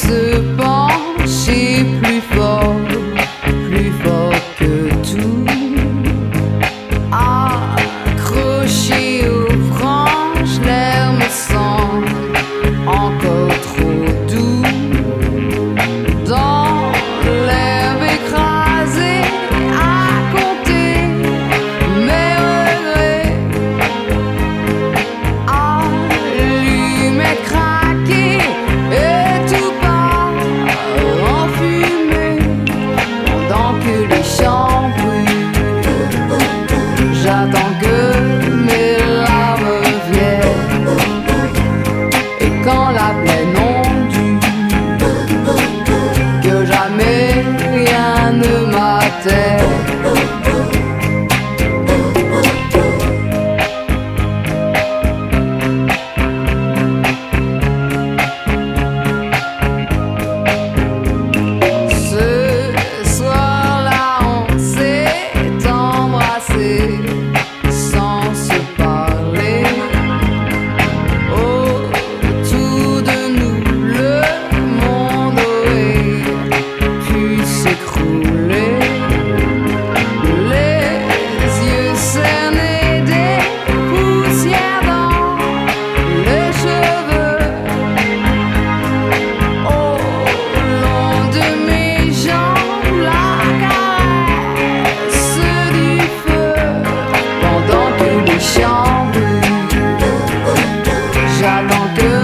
se pencher plus fort que tout, accroché aux branches, l'air me semble encore trop doux. Dans l'herbe écrasée, à compter mes regrets, allumette craquer et tout part en fumée pendant que les champs brûlent. J'attends que mes larmes viennent, et quand la plaine ondule, que jamais rien ne m'atteint. Ce soir-là, on s'est embrassé sans se parler. Autour de nous, le monde aurait pu s'écrouler. Les yeux cernés, des poussières dans les cheveux. Au long de mes jambes, la caresse du feu pendant que les champs brûlent. J'attends que